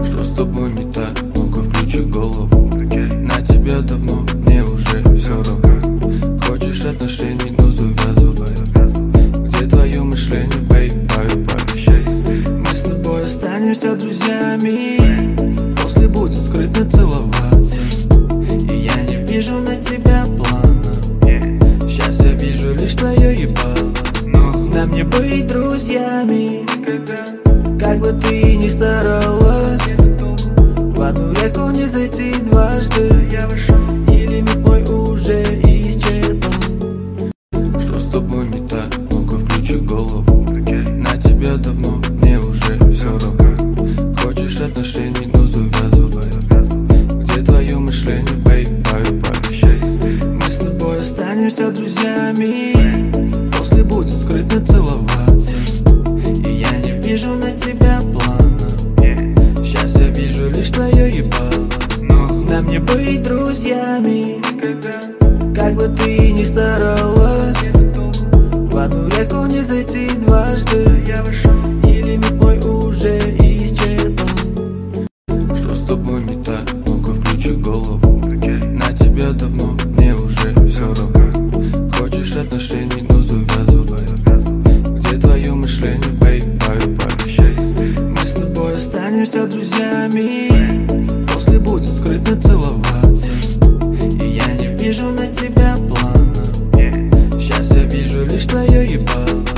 Что с тобой не так? Ну-ка включи голову. На тебя давно, мне уже все равно. Хочешь отношений, но завязывай. Где твое мышление, бэй, бай. Мы с тобой останемся друзьями. После будем скрытно целоваться. И я не вижу на тебя плана. Сейчас я вижу лишь твое ебало. Нам не быть друзьями, как бы ты ни старалась. В одну реку не зайти дважды, и лимит мой уже исчерпан. Что с тобой не так? Ну-ка включи голову. На тебя давно, мне уже все равно. Хочешь отношений, но завязывай. Где твое мышление, бэй, бай. Мы с тобой останемся друзьями. После будем скрытно целоваться. И я не вижу на тебя плана. Сейчас я вижу лишь твое ебало. Нам не быть друзьями, как бы ты ни старалась. В одну реку не зайти дважды, и лимит мой уже исчерпан. Что с тобой не так? Ну-ка включи голову. На тебя давно, мне уже все равно. Хочешь отношений, но завязывай. Где твое мышление, бэй, бай. Мы с тобой останемся друзьями. После будем скрытно целоваться. И я не вижу на тебя плана. Сейчас я вижу лишь твое ебало.